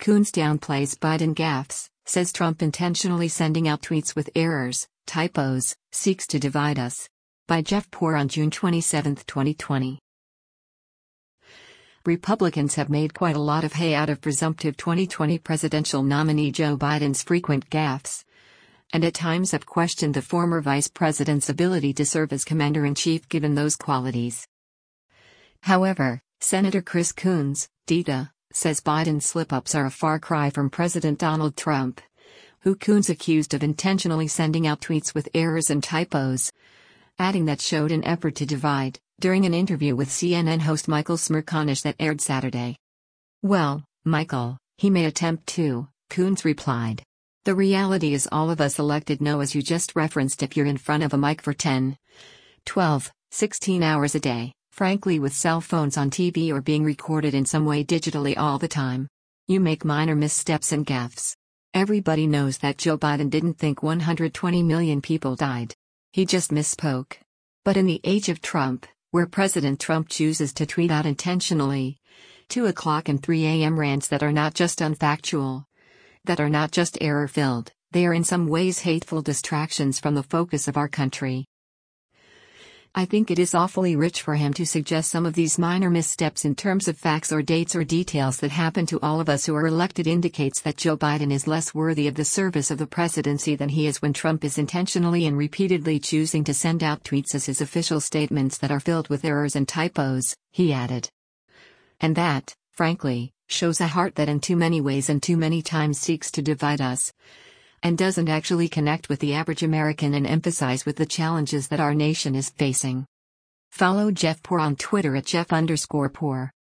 Coons downplays Biden gaffes, says Trump intentionally sending out tweets with errors, typos, seeks to divide us. By Jeff Poor on June 27, 2020. Republicans have made quite a lot of hay out of presumptive 2020 presidential nominee Joe Biden's frequent gaffes, and at times have questioned the former vice president's ability to serve as commander-in-chief given those qualities. However, Senator Chris Coons, DTA, says Biden's slip-ups are a far cry from President Donald Trump, who Coons accused of intentionally sending out tweets with errors and typos, adding that showed an effort to divide, during an interview with CNN host Michael Smerconish that aired Saturday. "Well, Michael, he may attempt to," Coons replied. "The reality is all of us elected know, as you just referenced, if you're in front of a mic for 10, 12, 16 hours a day, frankly with cell phones on TV or being recorded in some way digitally all the time, you make minor missteps and gaffes. Everybody knows that Joe Biden didn't think 120 million people died. He just misspoke. But in the age of Trump, where President Trump chooses to tweet out intentionally 2 o'clock and 3 a.m. rants that are not just unfactual, that are not just error-filled, they are in some ways hateful distractions from the focus of our country. I think it is awfully rich for him to suggest some of these minor missteps in terms of facts or dates or details that happen to all of us who are elected indicates that Joe Biden is less worthy of the service of the presidency than he is when Trump is intentionally and repeatedly choosing to send out tweets as his official statements that are filled with errors and typos," he added. "And that, frankly, shows a heart that in too many ways and too many times seeks to divide us, and doesn't actually connect with the average American and emphasize with the challenges that our nation is facing." Follow Jeff Poor on Twitter at Jeff_Poor.